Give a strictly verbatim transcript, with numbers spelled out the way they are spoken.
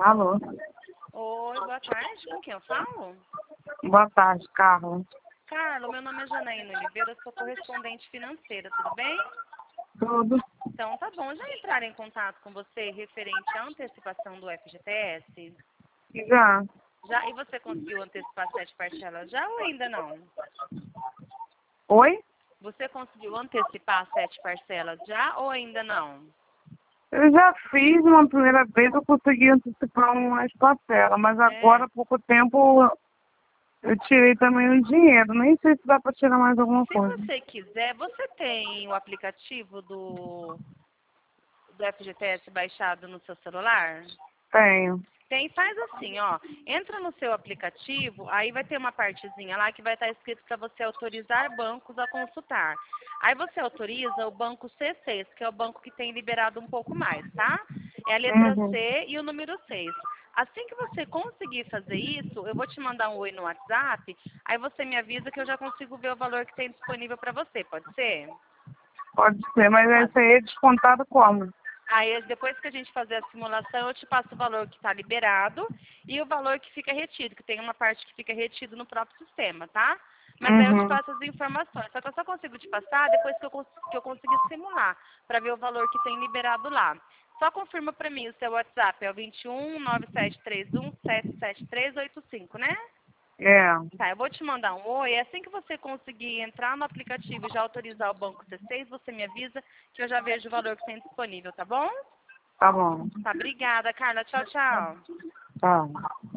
Alô? Oi, boa tarde. Com quem eu falo? Boa tarde, Carla. Carla, meu nome é Janaína Oliveira, eu sou correspondente financeira, tudo bem? Tudo? Então tá bom. Já entraram em contato com você referente à antecipação do F G T S? Já. Já? E você conseguiu antecipar sete parcelas já ou ainda não? Oi? Você conseguiu antecipar sete parcelas já ou ainda não? Eu já fiz uma primeira vez, eu consegui antecipar umas parcelas, mas agora É. há pouco tempo eu tirei também o dinheiro. Nem sei se dá para tirar mais alguma Se coisa. você quiser, você tem o aplicativo do, do F G T S baixado no seu celular? Tenho. Tem, faz assim, ó. Entra no seu aplicativo, aí vai ter uma partezinha lá que vai estar escrito para você autorizar bancos a consultar. Aí você autoriza o banco C seis, que é o banco que tem liberado um pouco mais, tá? É a letra Uhum. C e o número seis. Assim que você conseguir fazer isso, eu vou te mandar um oi no WhatsApp, aí você me avisa que eu já consigo ver o valor que tem disponível para você, pode ser? Pode ser, mas Tá. esse aí é descontado como? Aí, depois que a gente fazer a simulação, eu te passo o valor que está liberado e o valor que fica retido, que tem uma parte que fica retido no próprio sistema, tá? Mas aí eu te Uhum. passo as informações. Só que eu só consigo te passar depois que eu, cons que eu conseguir simular, para ver o valor que tem liberado lá. Só confirma para mim o seu WhatsApp, é o vinte e um, nove sete três um, sete sete três oito cinco, né? É, Tá, eu vou te mandar um oi. Assim que você conseguir entrar no aplicativo e já autorizar o banco C seis, você me avisa que eu já vejo o valor que tem disponível, tá bom? tá bom. Tá, obrigada, Carla. Tchau, tchau. Tá.